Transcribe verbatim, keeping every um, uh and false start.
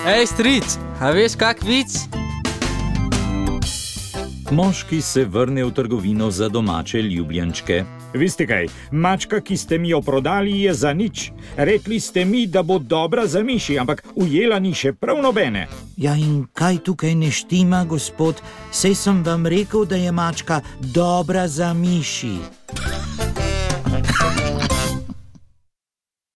Ej, stric, a veš kak vic? Moški se vrne v trgovino za domače ljubljenčke. Veste kaj, mačka, ki ste mi jo prodali, je za nič. Rekli ste mi, da bo dobra za miši, ampak ujela ni še prav nobene. Ja, in kaj tukaj ne štima, gospod? Sej sem vam rekel, da je mačka dobra za miši.